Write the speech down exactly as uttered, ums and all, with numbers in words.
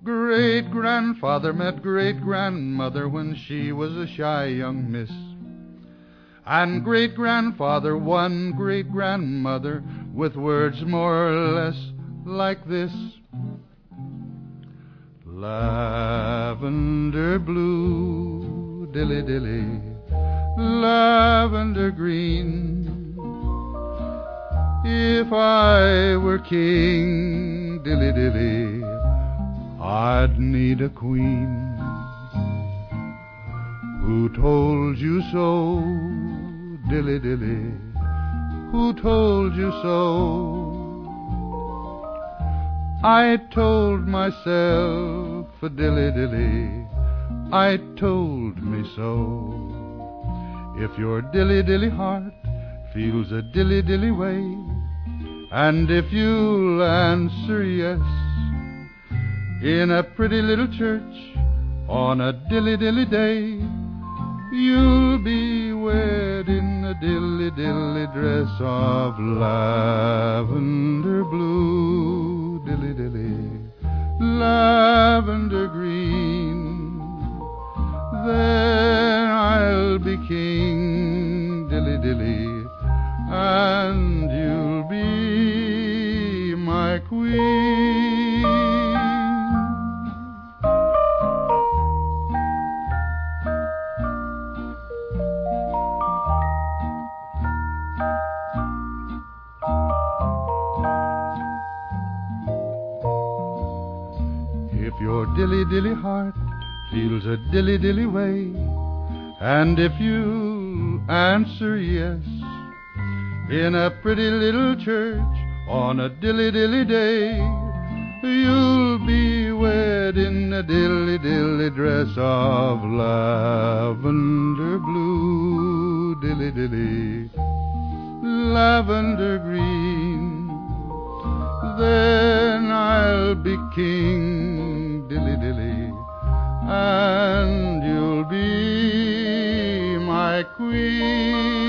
Great-grandfather met great-grandmother when she was a shy young miss. And great-grandfather won great-grandmother with words more or less like this. Lavender blue, dilly-dilly, lavender green. If I were king, dilly-dilly, I'd need a queen. Who told you so, dilly-dilly? Who told you so? I told myself, dilly-dilly, I told me so. If your dilly-dilly heart feels a dilly-dilly way, and if you'll answer yes, in a pretty little church on a dilly-dilly day, you'll be wed in a dilly-dilly dress of lavender blue, dilly-dilly, lavender green. Then I'll be king, dilly-dilly, and you'll be my queen. If your dilly-dilly heart feels a dilly-dilly way, and if you answer yes, in a pretty little church on a dilly-dilly day, you'll be wed in a dilly-dilly dress of lavender blue, dilly-dilly, lavender green. Then I'll be king, dilly-dilly, and you'll be my queen.